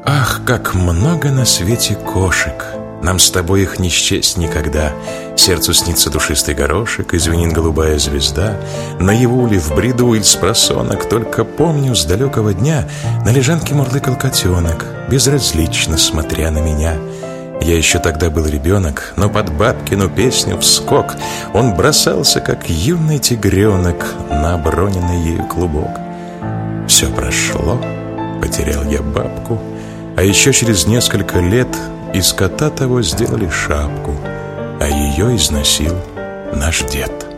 Ах, как много на свете кошек! Нам с тобой их не счесть никогда. Сердцу снится душистый горошек, и звенит голубая звезда. Наяву ли, в бреду или спросонок, только помню, с далекого дня на лежанке мурлыкал котенок, безразлично смотря на меня. Я еще тогда был ребенок, но под бабкину песню вскок он бросался, как юный тигренок, на оброненный ею клубок. Все прошло, потерял я бабку, а еще через несколько лет из кота того сделали шапку, а ее износил наш дед.